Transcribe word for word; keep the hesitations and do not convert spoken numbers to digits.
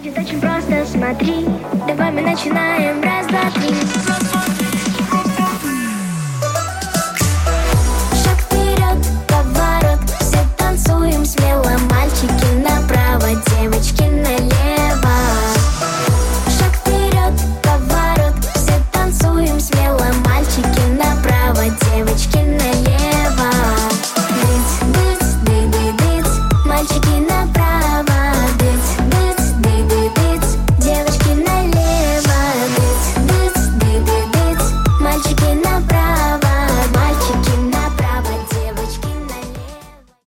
Будет очень просто, смотри. Давай мы начинаем. Раз, два, три. Шаг вперед, поворот. Все танцуем смело. Мальчики направо, девочки налево. Шаг вперед, поворот. Все танцуем смело. Мальчики направо, девочки